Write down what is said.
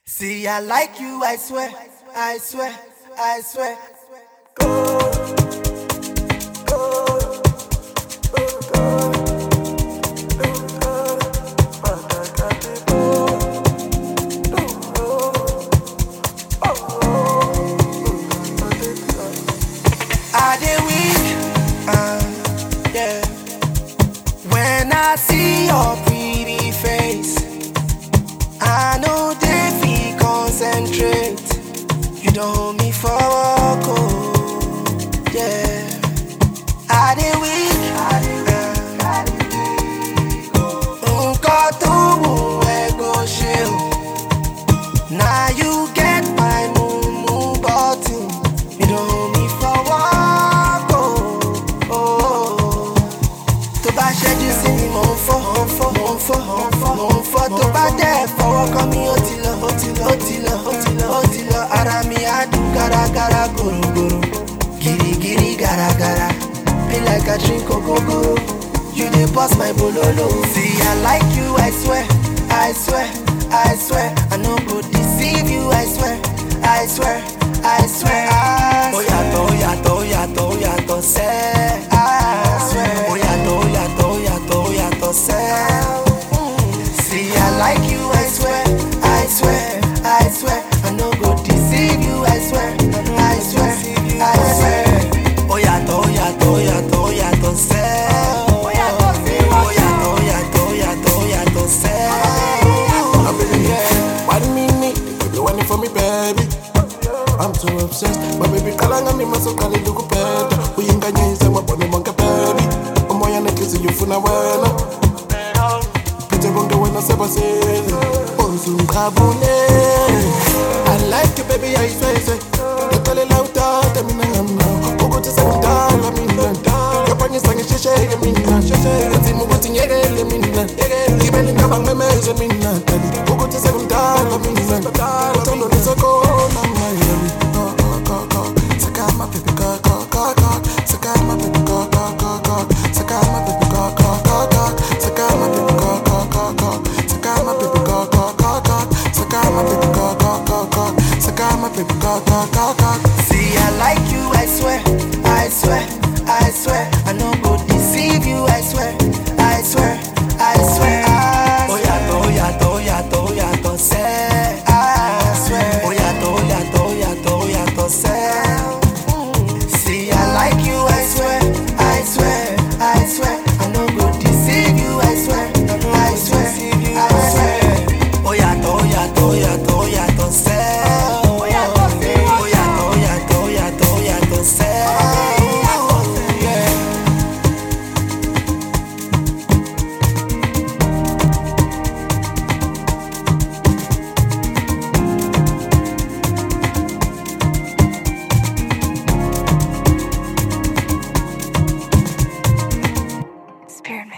See, I like you, I swear, I swear, I swear. I dey weak, yeah. When I see your pretty face, I know they feel concentrate. You don't hold me for walk, oh, yeah. I dey weak, nǹkan tó wù ẹ́ go ṣe o. Now you get my mumu button. You don't hold me for walk, oh. Tó bá ṣẹ́jú sí mi mò ń fọ́, tó bá dẹ̀ fọwọ́ kàn mí ó ti lọ. Ara mi á dùn gàràgàrà gòrògòrò, gìrìgìrì gàràgàrà. Be like I drink ogogoro, you dey burst my bololo. See, I like you, I swear, I swear, I swear. I no go deceive you, I swear, I swear, I swear. Ó yàtọ̀ sẹ́, I swear. Ó yàtọ̀ sẹ́. See, I like you, I swear, I swear, I swear. I no go deceive you, I swear, I swear, I swear. Ó yàtọ̀ sẹ́. Why do me need? You want it for me, baby? I'm too obsessed. My baby, kalanga ni masokali luku peta. Uyinganya isa mabone monka baby. Omoya nekisi yufuna wena. Pite bonge wena seba sezi. Onzu kabune. I like you, baby, I swear. Yotale lauta, temina ngamna. Ugote sakutala mina. Kapanye sangi sheshe mina. Timu guti nyegele mina. Ibeni kabang memeze mina. Ugote sakutala mina. Utolo nisako na Miami. Saka my baby go. Saka my baby go. Saka my baby go. Saka my baby go. Saka my baby go. Saka my baby go. Saka my baby go. See, I like you, I swear, I swear, I swear. I no go deceive you, I swear, I swear, I swear. Ó yàtọ̀ sẹ́, I swear. Ó yàtọ̀ sẹ́. See, I like you, I swear, I swear, I swear. I no go deceive you, I swear, I swear, I swear. Ó yàtọ̀ sẹ́.